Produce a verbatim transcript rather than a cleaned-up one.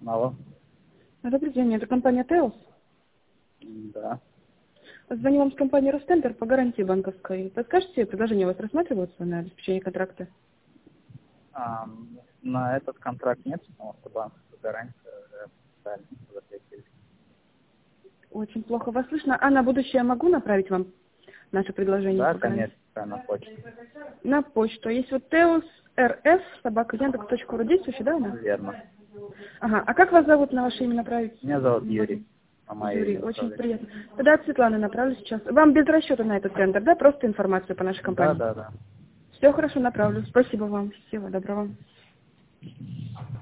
Алло. Добрый день, это компания Теос. Да. Звоню вам с компании Ростендер по гарантии банковской. Подскажите, предложения у вас рассматриваются на обеспечение контракта? А, на этот контракт нет, потому что банковская гарантия уже официально запретили. Очень плохо вас слышно. А на будущее могу направить вам наше предложение Да, по гарантии? конечно, на почту. На почту. Есть вот Теос РФ собака яндекс точка ру действующий, да, она? Верно. Ага. А как вас зовут, на ваше имя направить? Меня зовут Юрий. А мое Юрий, имя очень направляйте. приятно. Тогда от Светланы направлю сейчас. Вам без расчета на этот тендер, да? Просто информацию по нашей Да, компании. да, да. Все хорошо, направлю. Спасибо вам. Всего доброго.